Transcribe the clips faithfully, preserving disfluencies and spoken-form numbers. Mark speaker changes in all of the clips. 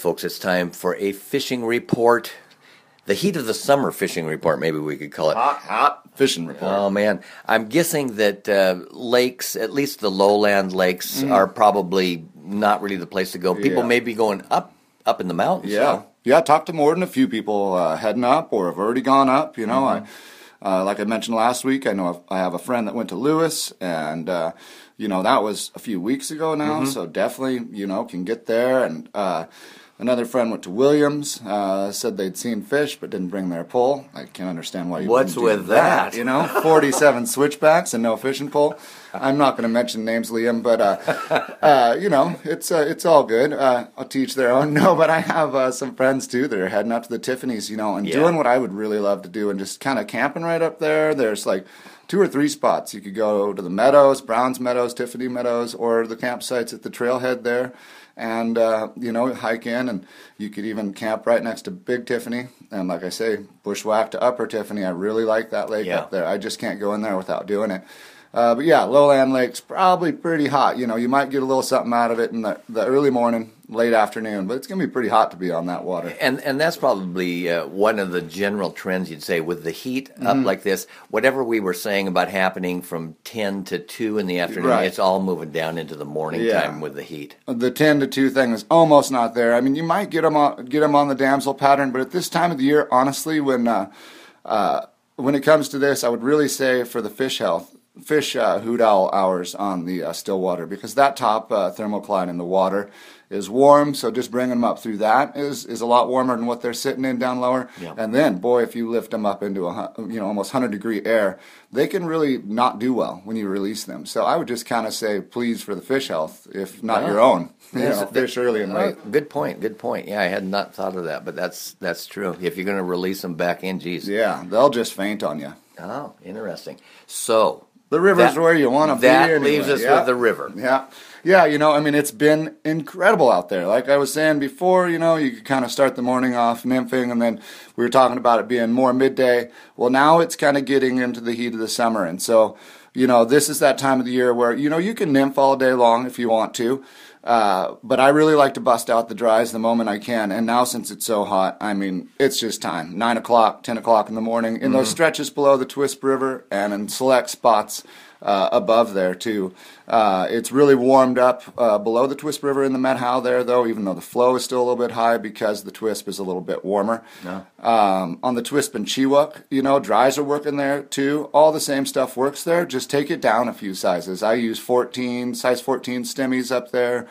Speaker 1: folks, it's time for a fishing report. The heat of the summer fishing report, maybe we could call it.
Speaker 2: Hot, hot fishing report.
Speaker 1: Oh, man. I'm guessing that uh, lakes, at least the lowland lakes, mm. are probably not really the place to go. People
Speaker 2: yeah.
Speaker 1: may be going up up in the mountains.
Speaker 2: Yeah.
Speaker 1: So.
Speaker 2: Yeah, I talked to more than a few people uh, heading up or have already gone up. You know, mm-hmm. I, uh, like I mentioned last week, I know I've, I have a friend that went to Lewis, and, uh, you know, that was a few weeks ago now, mm-hmm. so definitely, you know, can get there. And uh, another friend went to Williams, uh, said they'd seen fish but didn't bring their pole. I can't understand why you
Speaker 1: What's
Speaker 2: wouldn't do
Speaker 1: with that?
Speaker 2: that? You know, forty-seven switchbacks and no fishing pole. I'm not going to mention names, Liam, but, uh, uh, you know, it's uh, it's all good. Uh, I'll teach their own. No, but I have uh, some friends, too, that are heading up to the Tiffany's, you know, and yeah. doing what I would really love to do and just kind of camping right up there. There's, like, two or three spots. You could go to the Meadows, Browns Meadows, Tiffany Meadows, or the campsites at the trailhead there. And, uh, you know, hike in, and you could even camp right next to Big Tiffany. And like I say, bushwhack to Upper Tiffany. I really like that lake
Speaker 1: yeah.
Speaker 2: up there. I just can't go in there without doing it. Uh, but yeah, lowland lakes, probably pretty hot. You know, you might get a little something out of it in the, the early morning, late afternoon, but it's going to be pretty hot to be on that water.
Speaker 1: And and that's probably uh, one of the general trends you'd say with the heat
Speaker 2: mm-hmm.
Speaker 1: up like this. Whatever we were saying about happening from ten to two in the afternoon,
Speaker 2: right.
Speaker 1: it's all moving down into the morning
Speaker 2: yeah.
Speaker 1: time with the heat.
Speaker 2: The ten to two thing is almost not there. I mean, you might get them on, get them on the damsel pattern, but at this time of the year, honestly, when uh, uh, when it comes to this, I would really say for the fish health, fish uh, hoot owl hours on the uh, still water, because that top uh, thermocline in the water is warm, so just bringing them up through that is, is a lot warmer than what they're sitting in down lower.
Speaker 1: Yeah.
Speaker 2: And then, boy, if you lift them up into a you know almost one hundred degree air, they can really not do well when you release them. So I would just kind of say, please, for the fish health, if not
Speaker 1: yeah.
Speaker 2: your own, you
Speaker 1: Yes,
Speaker 2: know, fish early and late.
Speaker 1: Oh, good point, good point. Yeah, I had not thought of that, but that's that's true. If you're going to release them back in, geez.
Speaker 2: Yeah, they'll just faint on you.
Speaker 1: Oh, interesting. So
Speaker 2: the river's
Speaker 1: that,
Speaker 2: where you want to be.
Speaker 1: That
Speaker 2: anyway.
Speaker 1: leaves us
Speaker 2: yeah.
Speaker 1: with the river.
Speaker 2: Yeah. Yeah, you know, I mean, it's been incredible out there. Like I was saying before, you know, you could kind of start the morning off nymphing, and then we were talking about it being more midday. Well, now it's kind of getting into the heat of the summer, and so, you know, this is that time of the year where, you know, you can nymph all day long if you want to, uh, but I really like to bust out the dries the moment I can, and now since it's so hot, I mean, it's just time. nine o'clock, ten o'clock in the morning, in mm-hmm. those stretches below the Twisp River, and in select spots Uh, above there too. Uh, it's really warmed up uh, below the Twisp River in the Methow there, though, even though the flow is still a little bit high because the Twisp is a little bit warmer.
Speaker 1: No.
Speaker 2: Um, on the Twisp and Chewuk, you know, dries are working there too. All the same stuff works there. Just take it down a few sizes. I use fourteen, size fourteen stemmies up there,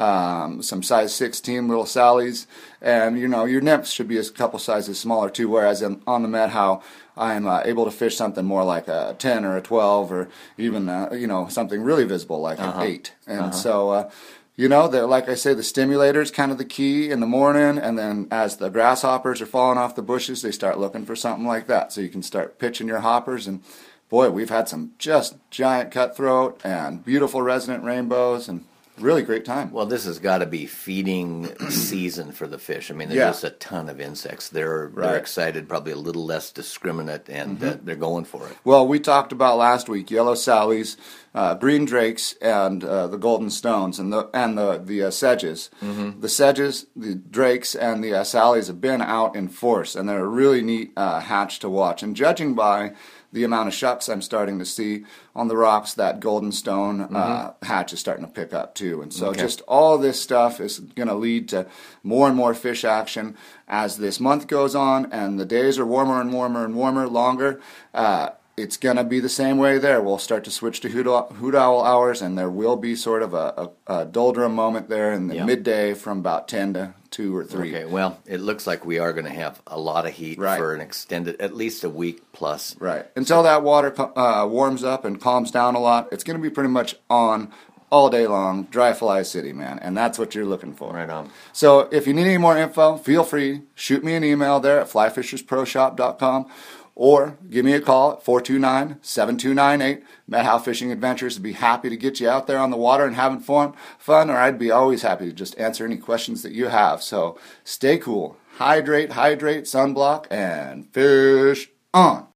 Speaker 2: um, some size sixteen little Sallies, and, you know, your nymphs should be a couple sizes smaller too, whereas in, on the Methow, I'm uh, able to fish something more like a ten or a twelve, or even uh, you know something really visible like uh-huh. an eight. And uh-huh. so, uh, you know, like I say, the stimulator is kind of the key in the morning, and then as the grasshoppers are falling off the bushes, they start looking for something like that. So you can start pitching your hoppers, and boy, we've had some just giant cutthroat and beautiful resident rainbows, and really great time.
Speaker 1: Well, this has got to be feeding season for the fish. I mean, there's
Speaker 2: yeah.
Speaker 1: just a ton of insects. They're
Speaker 2: right.
Speaker 1: they're excited, probably a little less discriminate, and mm-hmm. uh, they're going for it.
Speaker 2: Well, we talked about last week yellow sallies, uh, green drakes, and uh, the golden stones, and the and the the uh, sedges. Mm-hmm. The sedges, the drakes, and the uh, sallies have been out in force, and they're a really neat uh, hatch to watch. And judging by the amount of shucks I'm starting to see on the rocks, that golden stone mm-hmm. uh, hatch is starting to pick up too. And so okay. just all this stuff is going to lead to more and more fish action as this month goes on, and the days are warmer and warmer and warmer, longer. Uh, it's going to be the same way there. We'll start to switch to hoot, hoot owl hours, and there will be sort of a, a, a doldrum moment there in the yeah. midday from about ten to two or three.
Speaker 1: Okay, well, it looks like we are going to have a lot of heat
Speaker 2: right.
Speaker 1: for an extended, at least a week plus.
Speaker 2: Right. Until that water uh, warms up and calms down a lot, it's going to be pretty much on all day long, dry fly city, man, and that's what you're looking for.
Speaker 1: Right on.
Speaker 2: So if you need any more info, feel free, shoot me an email there at fly fishers pro shop dot com, or give me a call at four two nine, seven two nine eight. Methow Fishing Adventures would be happy to get you out there on the water and having fun, fun, or I'd be always happy to just answer any questions that you have. So stay cool, hydrate, hydrate, sunblock, and fish on.